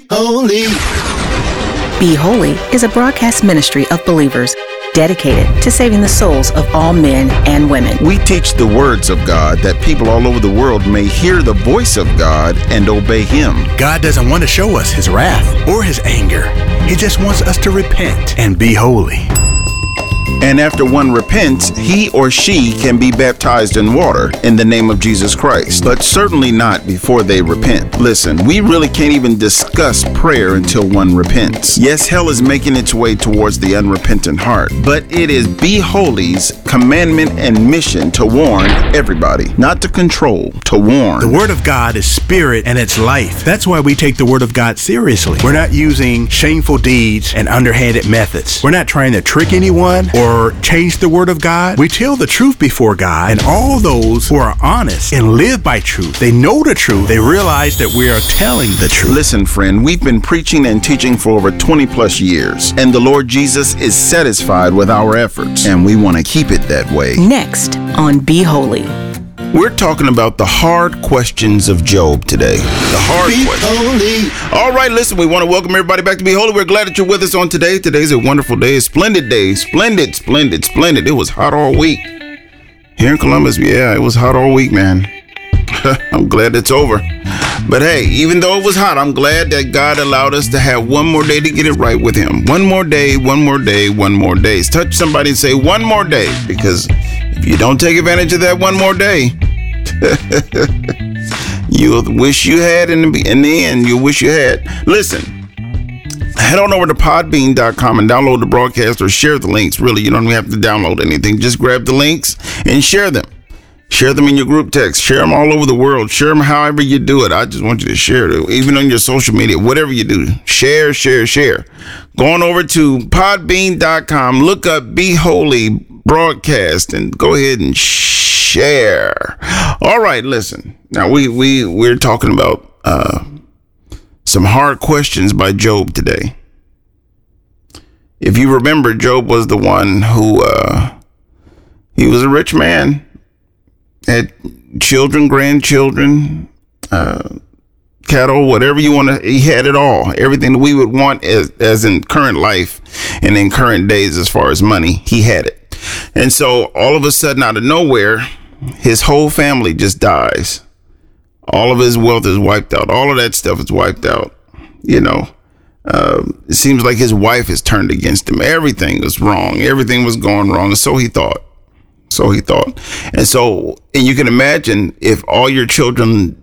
holy. Be Holy is a broadcast ministry of believers dedicated to saving the souls of all men and women. We teach the words of God that people all over the world may hear the voice of God and obey Him. God doesn't want to show us His wrath or His anger. He just wants us to repent and be holy. And after one repents, he or she can be baptized in water in the name of Jesus Christ, but certainly not before they repent. Listen, we really can't even discuss prayer until one repents. Yes, hell is making its way towards the unrepentant heart, but it is Be Holy's commandment and mission to warn everybody, not to control, to warn. The Word of God is spirit and it's life. That's why we take the Word of God seriously. We're not using shameful deeds and underhanded methods. We're not trying to trick anyone or change the Word of God. We tell the truth before God, and all those who are honest and live by truth, they know the truth, they realize that we are telling the truth. Listen, friend, we've been preaching and teaching for over 20 plus years, and the Lord Jesus is satisfied with our efforts, and we want to keep it that way. Next on Be Holy. We're talking about the hard questions of Job today. The hard questions. Holy. All right, listen, we want to welcome everybody back to Be Holy. We're glad that you're with us on today. Today's a wonderful day, a splendid day. Splendid. It was hot all week. Here in Columbus, yeah, it was hot all week, man. I'm glad it's over. But hey, even though it was hot, I'm glad that God allowed us to have one more day to get it right with Him. One more day. Touch somebody and say one more day, because if you don't take advantage of that one more day, you'll wish you had in the end. You'll wish you had. Listen, head on over to podbean.com and download the broadcast or share the links. Really, you don't even have to download anything. Just grab the links and share them. Share them in your group text. Share them all over the world. Share them however you do it. I just want you to share it, even on your social media, whatever you do. Share. Go on over to podbean.com. Look up Be Holy broadcast and go ahead and share. All right, listen. Now we're talking about some hard questions by Job today. If you remember, Job was the one who he was a rich man. Had children, grandchildren, cattle, whatever you want to. He had it all. Everything that we would want as in current life and in current days as far as money, he had it. And so all of a sudden, out of nowhere, his whole family just dies. All of his wealth is wiped out. All of that stuff is wiped out. You know, it seems like his wife is turned against him. Everything was wrong. Everything was going wrong. And so he thought. And you can imagine if all your children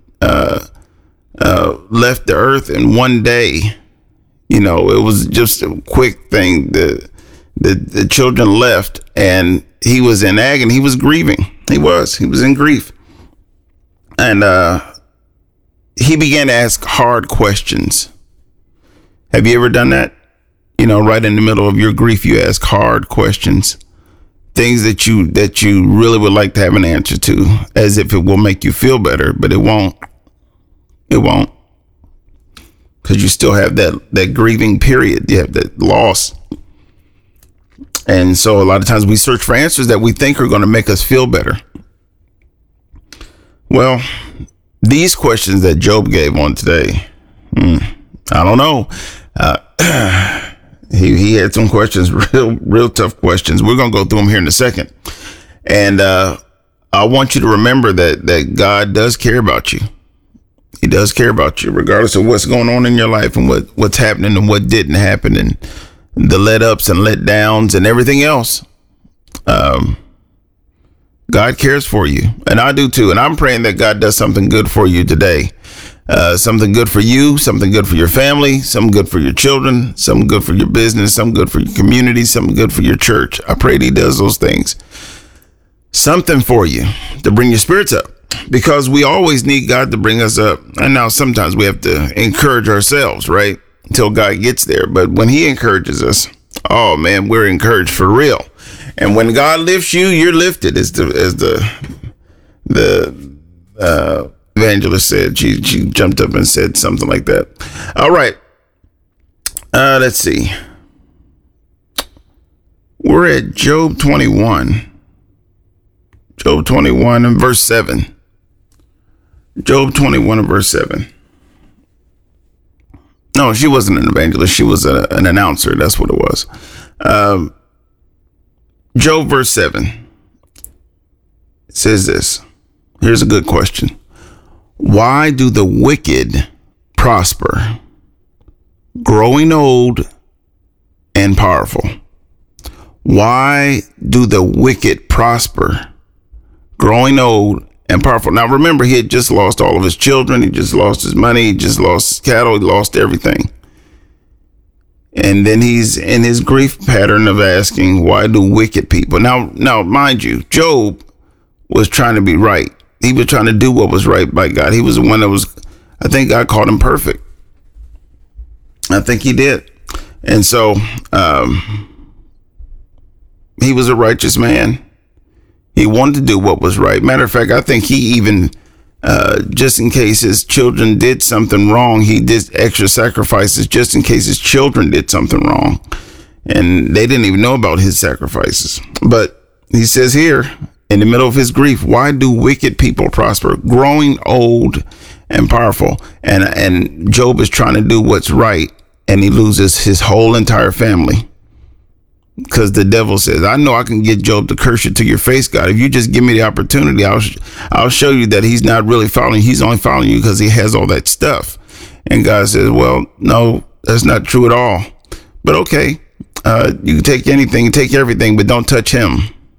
left the earth in one day, you know, it was just a quick thing. The children left and he was in agony. He was grieving. He was in grief. And he began to ask hard questions. Have you ever done that? You know, right in the middle of your grief, you ask hard questions. Things that you really would like to have an answer to, as if it will make you feel better, but it won't. It won't. Because you still have that grieving period. You have that loss. And so a lot of times we search for answers that we think are going to make us feel better. Well, these questions that Job gave on today, I don't know. He had some questions, real tough questions. We're going to go through them here in a second. And I want you to remember that God does care about you. He does care about you, regardless of what's going on in your life and what's happening and what didn't happen and the let ups and let downs and everything else. God cares for you. And I do too. And I'm praying that God does something good for you today. Something good for you, something good for your family, something good for your children, something good for your business, something good for your community, something good for your church. I pray that He does those things. Something for you to bring your spirits up, because we always need God to bring us up. And now sometimes we have to encourage ourselves, right? Until God gets there. But when He encourages us, oh man, we're encouraged for real. And when God lifts you, you're lifted, as the evangelist said. She jumped up and said something like that. All right. Let's see. We're at Job 21. Job 21 and verse 7. Job 21 and verse 7. No, No, she wasn't an evangelist. She was an announcer. That's what it was. Job verse 7 says this. Here's a good question. Why do the wicked prosper, growing old and powerful? Why do the wicked prosper, growing old and powerful? Now, remember, he had just lost all of his children. He just lost his money. He just lost his cattle. He lost everything. And then he's in his grief pattern of asking, why do wicked people? Now, mind you, Job was trying to be right. He was trying to do what was right by God. He was the one that was, I think God called him perfect. I think he did. And so he was a righteous man. He wanted to do what was right. Matter of fact, I think he even, just in case his children did something wrong, he did extra sacrifices just in case his children did something wrong. And they didn't even know about his sacrifices. But he says here, in the middle of his grief, why do wicked people prosper, growing old and powerful? And Job is trying to do what's right, and he loses his whole entire family. Because the devil says, I know I can get Job to curse you to your face, God. If you just give me the opportunity, I'll show you that he's not really following. He's only following you because he has all that stuff. And God says, well, no, that's not true at all. But okay, you can take anything, take everything, but don't touch him.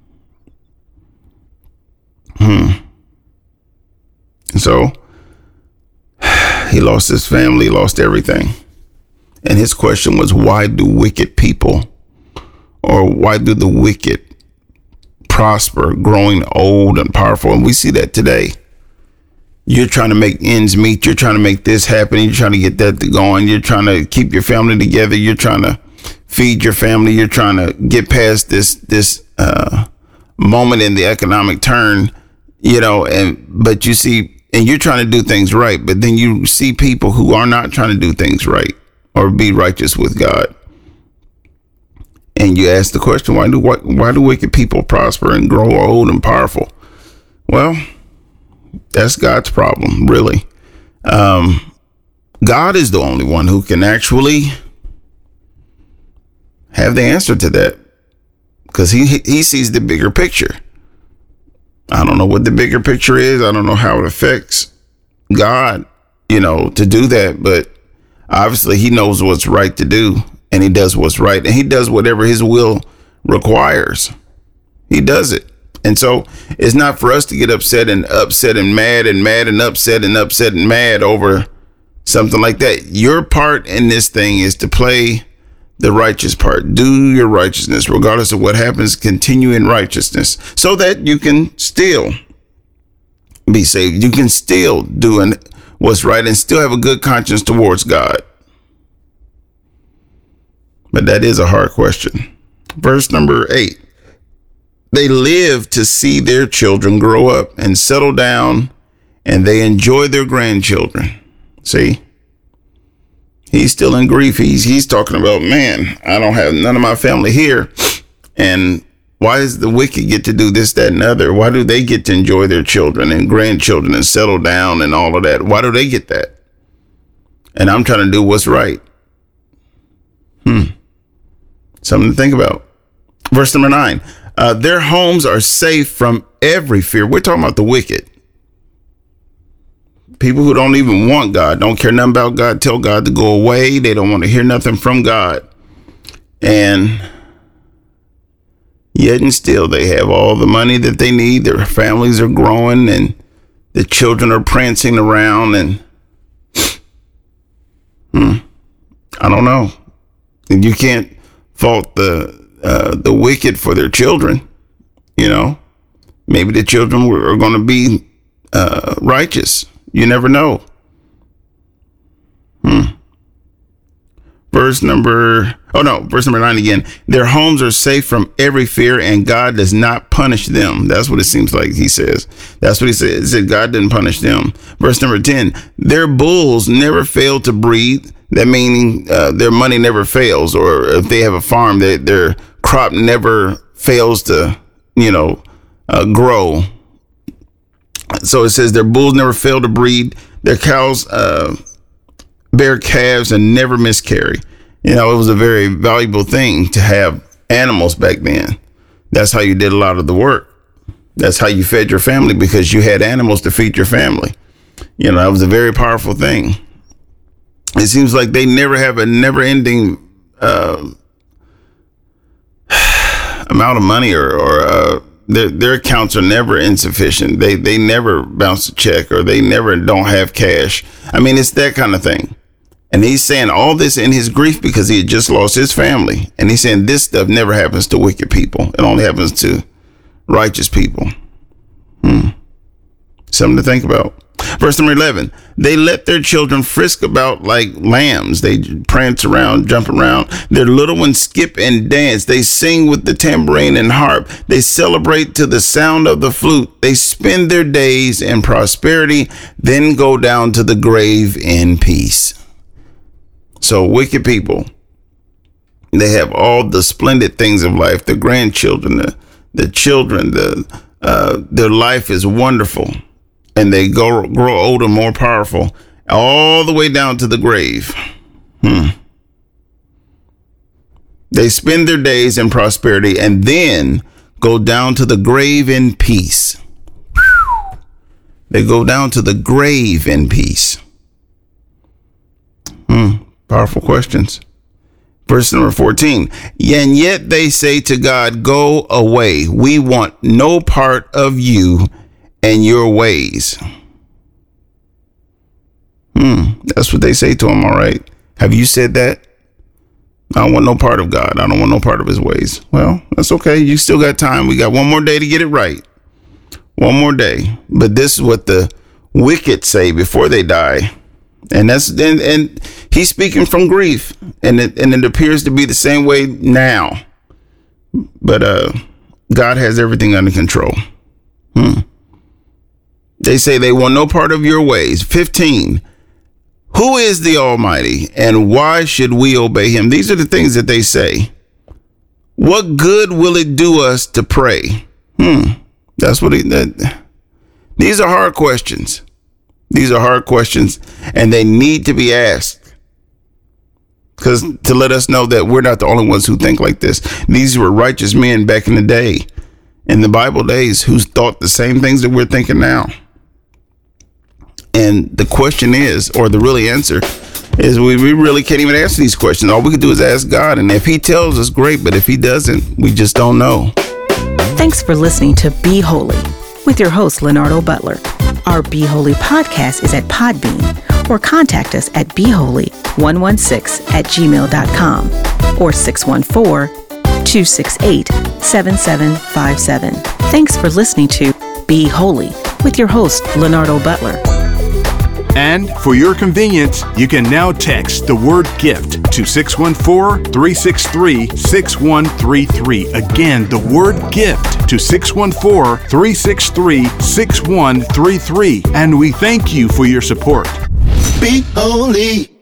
So he lost his family, lost everything. And his question was, why do wicked people, or why do the wicked prosper, growing old and powerful? And we see that today. You're trying to make ends meet. You're trying to make this happen. You're trying to get that going. You're trying to keep your family together. You're trying to feed your family. You're trying to get past this moment in the economic turn, but you see, and you're trying to do things right, but then you see people who are not trying to do things right or be righteous with God. And you ask the question, why do wicked people prosper and grow old and powerful? Well, that's God's problem, really. God is the only one who can actually have the answer to that, because he sees the bigger picture. I don't know what the bigger picture is. I don't know how it affects God, to do that. But obviously he knows what's right to do, and he does what's right, and he does whatever his will requires. He does it. And so it's not for us to get upset and mad and upset and mad over something like that. Your part in this thing is to play the righteous part. Do your righteousness, regardless of what happens. Continue in righteousness so that you can still be saved. You can still do what's right and still have a good conscience towards God. But that is a hard question. Verse number 8. They live to see their children grow up and settle down, and they enjoy their grandchildren. See? He's still in grief. He's talking about, man, I don't have none of my family here. And why does the wicked get to do this, that, and the other? Why do they get to enjoy their children and grandchildren and settle down and all of that? Why do they get that? And I'm trying to do what's right. Something to think about. Verse number 9. Their homes are safe from every fear. We're talking about the wicked. People who don't even want God, don't care nothing about God, tell God to go away. They don't want to hear nothing from God. And yet and still they have all the money that they need. Their families are growing and the children are prancing around. And I don't know. And you can't fault the wicked for their children. Maybe the children are going to be righteous. You never know. Verse number 9 again. Their homes are safe from every fear, and God does not punish them. That's what it seems like he says. That's what he said. He said God didn't punish them. Verse number 10. Their bulls never fail to breed. That meaning their money never fails, or if they have a farm, their crop never fails to, grow. So it says their bulls never fail to breed. Their cows bear calves and never miscarry. You know, it was a very valuable thing to have animals back then. That's how you did a lot of the work. That's how you fed your family, because you had animals to feed your family. You know, that was a very powerful thing. It seems like they never have a never-ending amount of money, or their accounts are never insufficient. They never bounce a check, or they never don't have cash. I mean, it's that kind of thing. And he's saying all this in his grief because he had just lost his family. And he's saying this stuff never happens to wicked people. It only happens to righteous people. Something to think about. Verse number 11, they let their children frisk about like lambs. They prance around, jump around. Their little ones skip and dance. They sing with the tambourine and harp. They celebrate to the sound of the flute. They spend their days in prosperity, then go down to the grave in peace. So wicked people, they have all the splendid things of life, the grandchildren, the children, their life is wonderful. And they grow older, more powerful, all the way down to the grave. They spend their days in prosperity and then go down to the grave in peace. They go down to the grave in peace. Powerful questions. Verse number 14, and yet they say to God, go away. We want no part of you and your ways. That's what they say to him. All right. Have you said that? I don't want no part of God. I don't want no part of his ways. Well, that's okay. You still got time. We got one more day to get it right. One more day. But this is what the wicked say before they die. And and he's speaking from grief. And it appears to be the same way now. But God has everything under control. They say they want no part of your ways. 15. Who is the Almighty, and why should we obey him? These are the things that they say. What good will it do us to pray? That's what these are hard questions. These are hard questions, and they need to be asked. Because to let us know that we're not the only ones who think like this. These were righteous men back in the day, in the Bible days, who thought the same things that we're thinking now. And the question is, or the really answer is, we really can't even answer these questions. All we can do is ask God. And if he tells us, great. But if he doesn't, we just don't know. Thanks for listening to Be Holy with your host, Leonardo Butler. Our Be Holy podcast is at Podbean, or contact us at beholy116@gmail.com or 614-268-7757. Thanks for listening to Be Holy with your host, Leonardo Butler. And for your convenience, you can now text the word GIFT to 614-363-6133. Again, the word GIFT to 614-363-6133. And we thank you for your support. Be holy.